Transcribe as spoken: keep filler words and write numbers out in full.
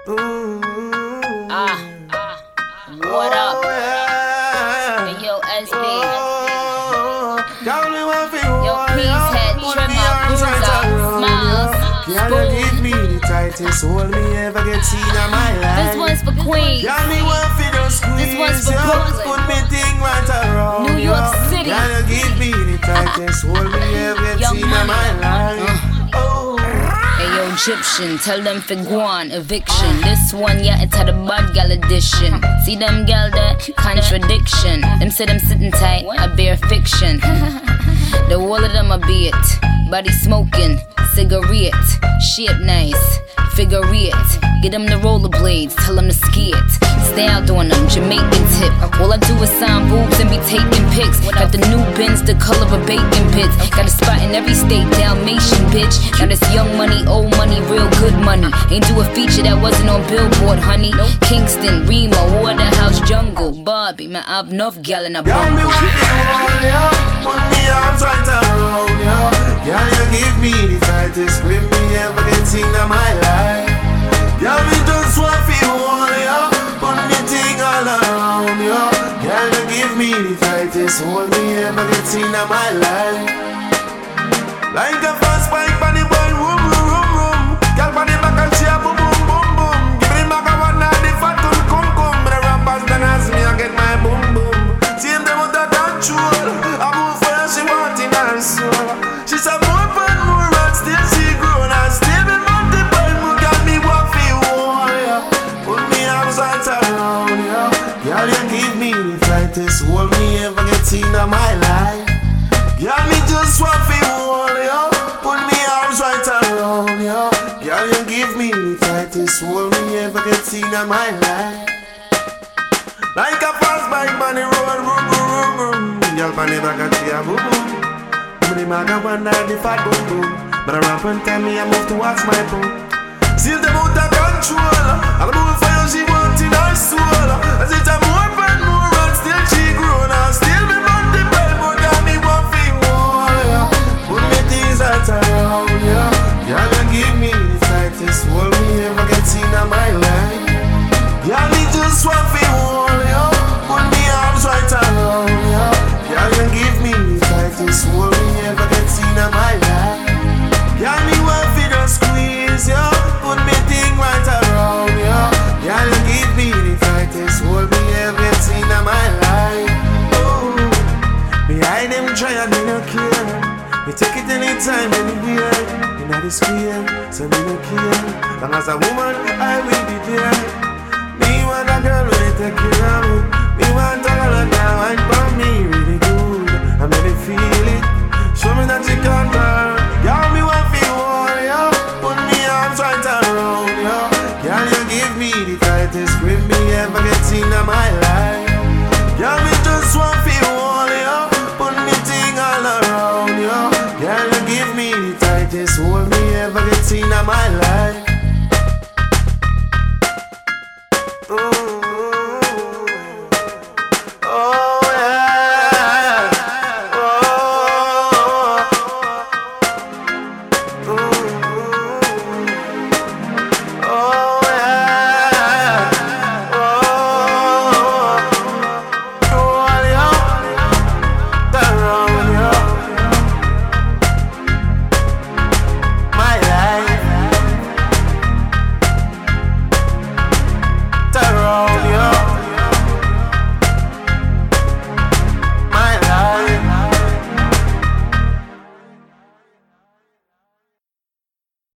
Ah, what up? Hey, yo, S B. Yo, please head, trim out, bruise out, smiles, Y'all give me the tightest hold me ever get seen in my life. This one's for Queens. Y'all me want for those squeeze. This one's for Brooklyn. Put me thing right around. New York City. Y'all give me the tightest hold me ever get Young seen in money. my life. Oh. Hey, yo, Egyptian, tell them for guan, eviction. This one, yeah, it's had a bad gal edition. See them gal there? Contradiction. Them say them sitting tight, I bear fiction. The wall of them a be it. Body smoking, cigarette. Shape nice, figure it. Get them the rollerblades, tell them to ski it. Stay out doing them, Jamaican tip. All I do is sign boobs and be taking pics. Got the new Benz, the color of bacon pits. Got a spot in every state, Dalmatian bitch. Now this young money, old money, real good money. Ain't do a feature that wasn't on Billboard, honey. Kingston, Remo, Waterhouse, Jungle, Barbie. Man, I've enough gal in a Y'all me bungle. want me on ya. Put me arms right around ya. Y'all you give me the tightest grip me ever get seen in my life. Y'all me just want for you on ya. Put me thing all around ya. Y'all you give me the tightest hold me ever get seen in my life. Like a fast bike on the ball, room, room, room, room. Y'all on the back and she a boom, boom, boom, boom. Give me the back of one night, the fat come, come, come. But the rappers done ask me, I get my boom, boom. See them out of control. I move for her, she want in her soul. She said more and more and still she grown. And still be multiple more. Got me what for you, yeah. Put me arms right around, yeah. Girl, you give me the tightest hold me ever get seen in my life. Girl, me just want for you, yeah. Put me arms right around, yeah. Girl, you give me the tightest hold me ever get seen in my life. Like a fast bike on the road, boom, boom, boom, boom. Y'all pan the back and she a boom, boom. But the maga one night the fat boom, boom. But I rap and tell me I move towards my boom. Still them out of control. I'm moving for you, she want in her soul. As it's a more and more and still she grown. And still me multiple more got me one for you, yeah. Put me things right around, yeah. Y'all you give me the tightest hold me ever get seen in my life. Y'all me just want for you, yeah. Put me arms right around, yeah. Y'all you give me the tightest hold me ever get seen in my life. Y'all me want for the squeeze, yeah. Put me thing right around, yeah. Y'all you give me the tightest hold me ever get seen in my life. Oh, behind them try and me no care. Me take it anytime, anywhere. You know the square, so me no care. Long as a woman, I will be there. Me want a girl really take care of me. Me want a girl that wine for me really good. I make me feel it. Show me that you can burn. Y'all me want feel one, yeah. Put me arms right around, yeah. Y'all you give me the tightest grip me ever get seen in my life.